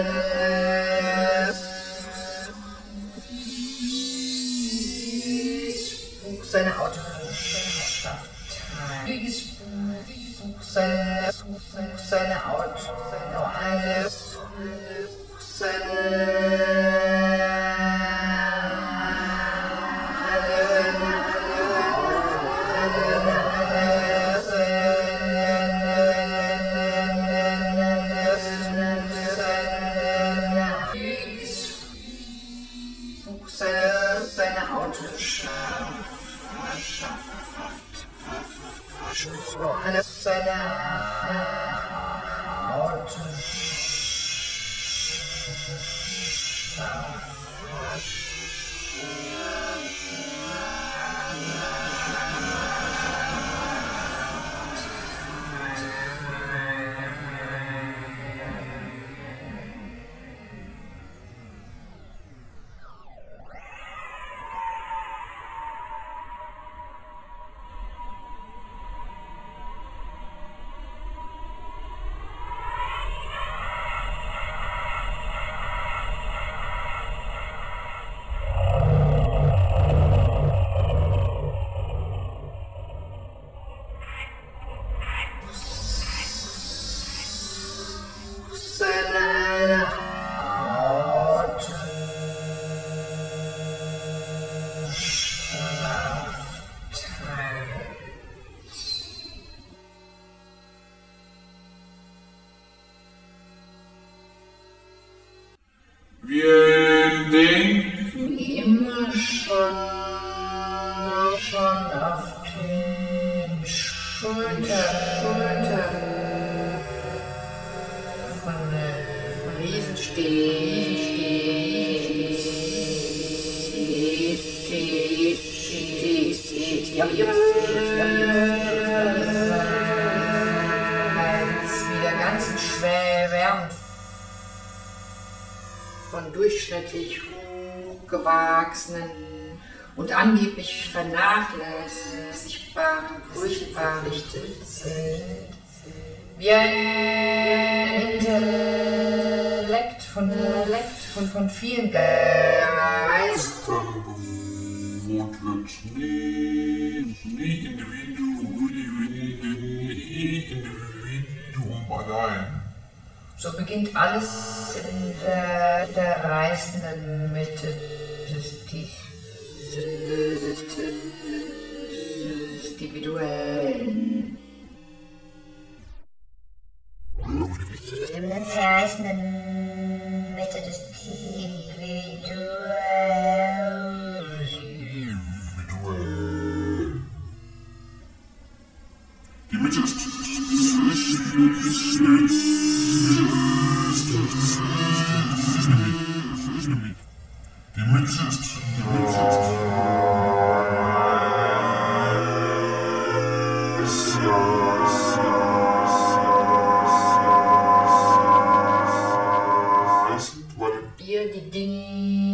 seine Autorschaft seine Wir denken immer schon auf den Schultern von Riesen steht. Ja, wieder ganz schwer von durchschnittlich hochgewachsenen und angeblich vernachlässigbaren Größenverrichtet sind. Wie ein Intellekt von vielen Geistern bewohnt wird. Nie Individuum allein. So beginnt alles in der reißenden Mitte des Individuellen. In der reißenden Mitte des Individuellen. Die Mitte ist ihr die Dinge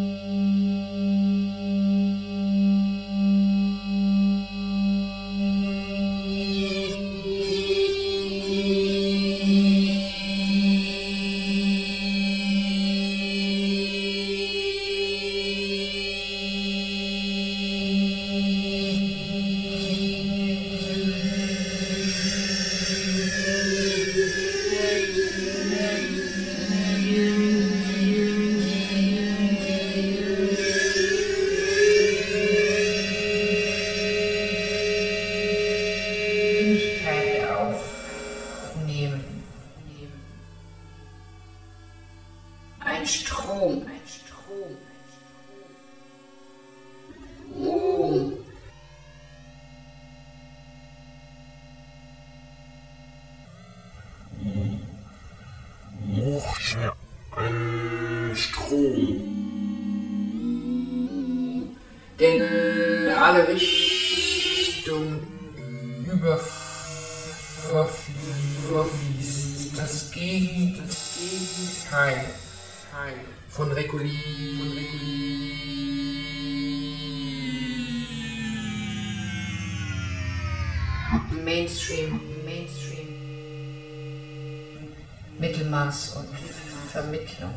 aufnehmen. Ein Strom. Oh. Hochschwer. Ein Strom. Den alle Richtungen überfließt. Das Gegenteil von Mainstream, Mittelmaß und Vermittlung.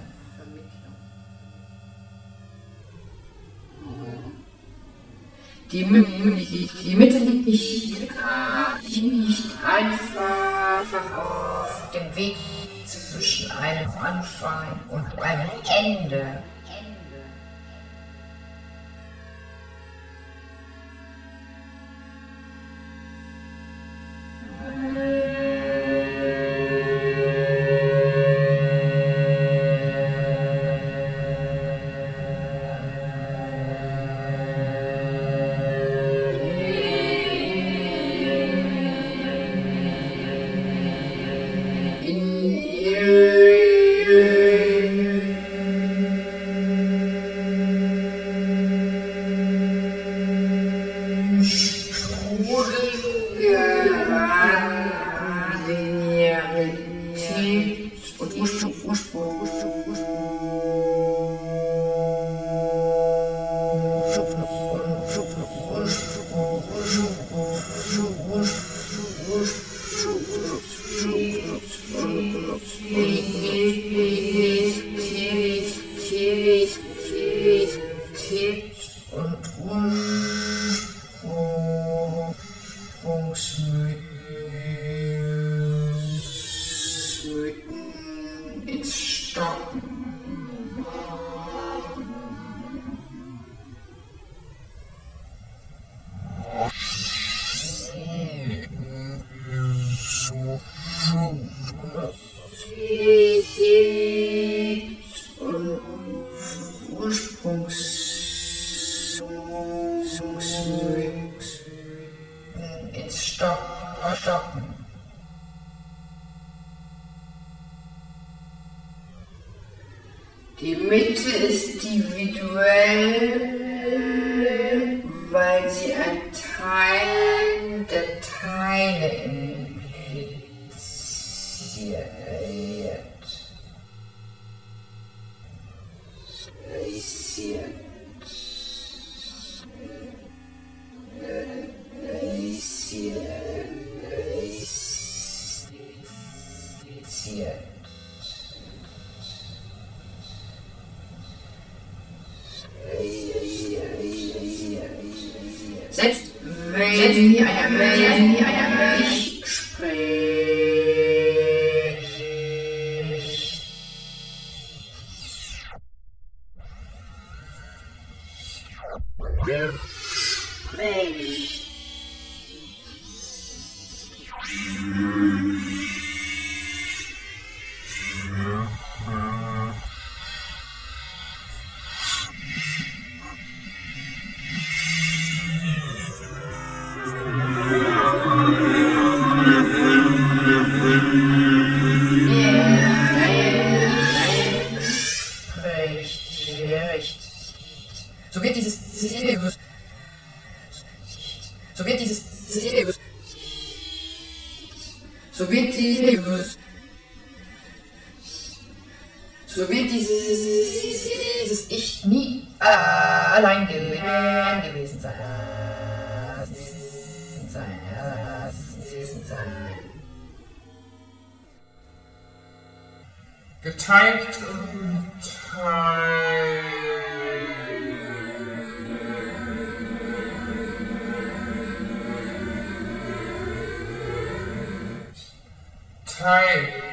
Die Mitte liegt nicht einfach auf dem Weg zwischen einem Anfang und einem Ende. Stoppen. Die Mitte ist individuell, weil sie ein Teil der Teile impliziert. Selbst wenn sie einer Milch spricht. Wer spricht? So wird dieses Ich nie allein gewesen sein. Geteilt und teilt. Teilt.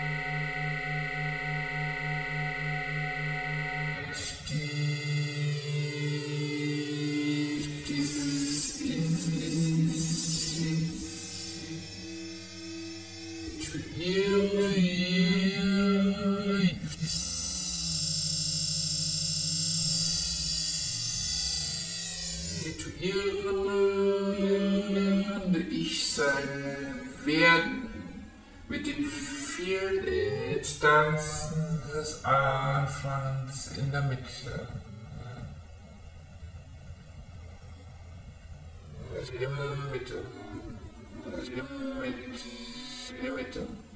Ich sein werden mit den vielen Instanzen des Anfangs in der Mitte. In der Mitte.